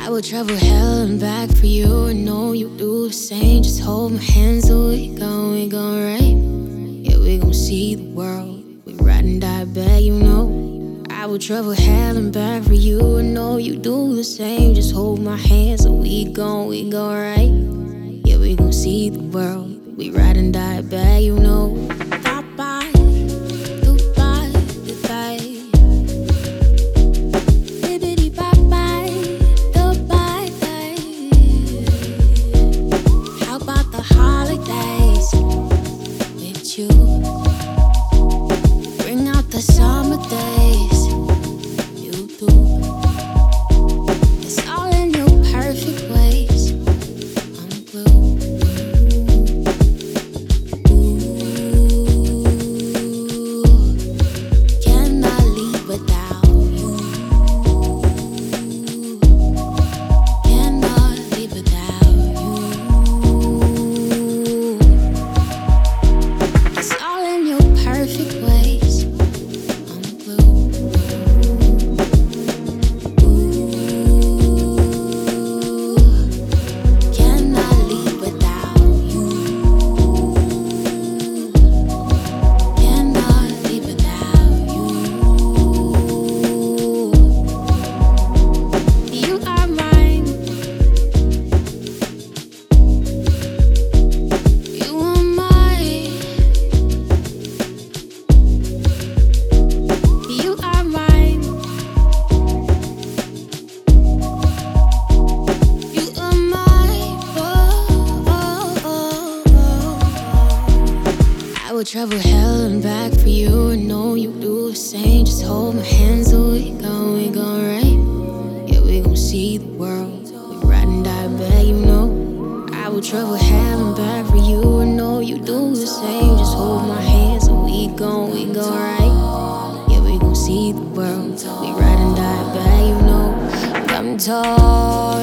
I would travel hell and back for you. I know you do the same. Just hold my hands so we gon' right. Yeah, we gon' see the world. We ride and die back, you know. I would travel hell and back for you. I know you do the same. Just hold my hands so we gon' right. Yeah, we gon' see the world. We ride and die back, you know. Bye-bye, goodbye, goodbye. Bibbidi-bye-bye, goodbye, bye. How about the holidays with you? Bring out the summer days, you do. It's all in your perfect ways. I'm blue. I would travel hell and back for you. I know you do the same. Just hold my hands so we gon' right. Yeah, we gon' see the world. We ride and die back, you know. I would travel hell and back for you. I know you do the same. Just hold my hands so we gon' right. Yeah, we gon' see the world. We ride and die back, you know. Come tall.